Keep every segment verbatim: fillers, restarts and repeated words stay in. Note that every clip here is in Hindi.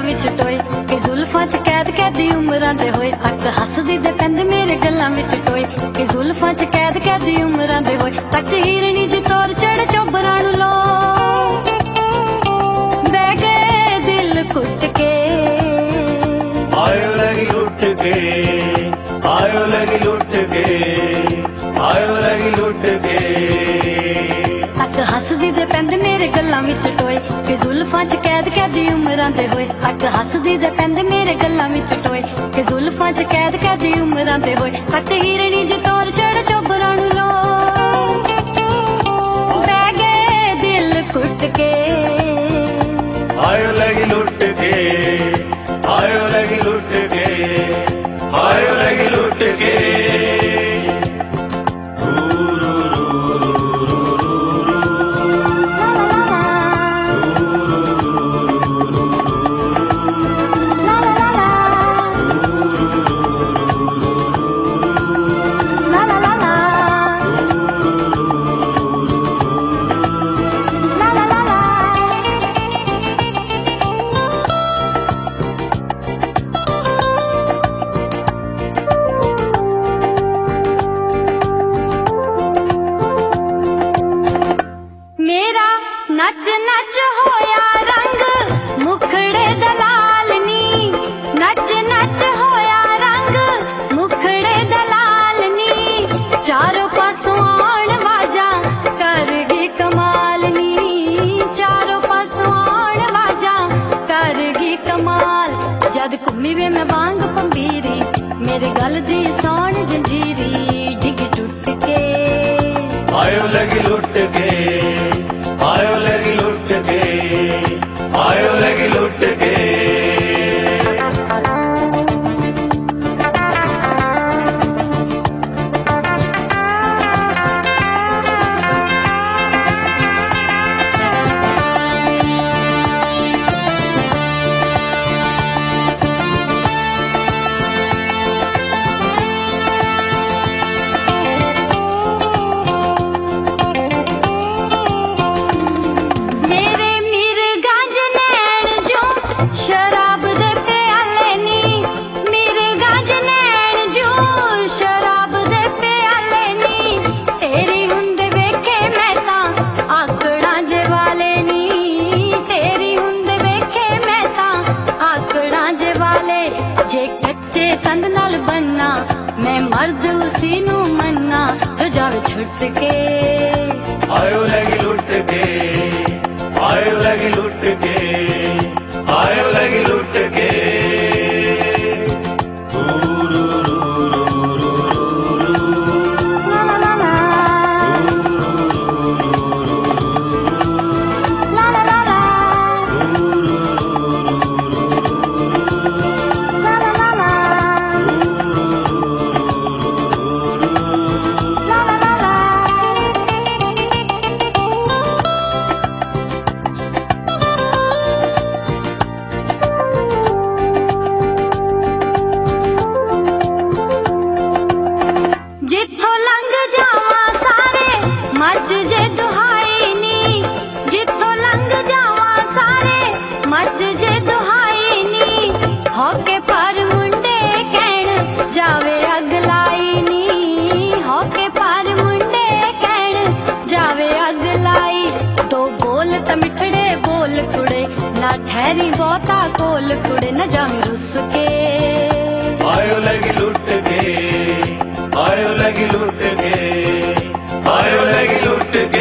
विच टोए कि जुल्फां च कैद कैदी उमरां दे होए। अक हसदी दे पैंदे मेरे गल्लां विच टोए कि जुल्फां च कैद कैदी उमरां दे होए। तक हिरणी जी तोर चढ़ चोबरां नूं लो बह गए दिल कुट के आयो लगी लुट के आयो लगी लुट के आयो लगी लुट के। अक हसदी दे पैंदे मेरे गल्लां विच टोए कि जुल्फां च कैद कैदी उमरां दे होए। अक हसदी दे पैंदे मेरे गल्लां विच टोए कि जुल्फां च कैद कैदी उमरां दे होए। तक हिरणी जी तोर चढ़ चोबरां नूं लो बह गए दिल कुट के आयो लगी लुट के आयो लगी लुट के आयो लगी लुट के। नच नच होया रंग मुखड़े दलाल नी नच नच होया रंग मुखड़े दलाल नी। चारों पासों आण वाजा करगी कमाल नी चारों पासों आण वाजा करगी कमाल। जद घूमी वे मैं वांग पंबीरी मेरे गल दी सौण जंजीरी डिग टुट के आयो लगी लुट के आयो लगी लुट के आयो लगी लुट के। मैं मर्द उसी नू मन्ना तो जावे छुट के आयो लगी लुट के आयो लगी लुट के आयो लगी लुट के। होके पर मुंडे कहण जावे अगलाई नी होके पर मुंडे कहण जावे अगलाई। दो बोल त मिठड़े बोल कुड़े ना ठहरी बहुता कोल कुड़े न जावे रुस के आयो लगी लुट के आयो लगी लुट के आयो लगी लुट के।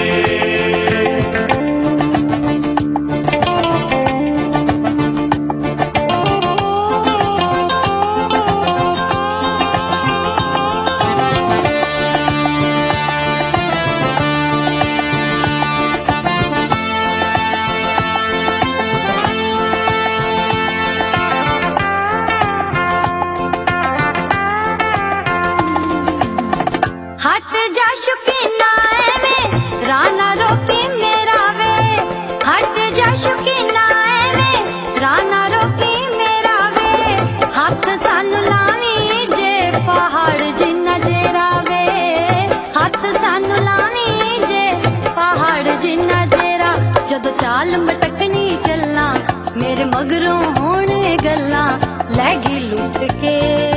हट जा शुकीना में राना रोकी मेरा वे हट जा शुकीना में राना रोकी मेरा वे। हाथ सानू लावी जे पहाड़ जिन्ना जेरा वे हाथ सानू लावी जे पहाड़ जिन्ना जेरा। जदों चाल मटकनी चलना मेरे मगरों होने गल्ला लैगी लुट के।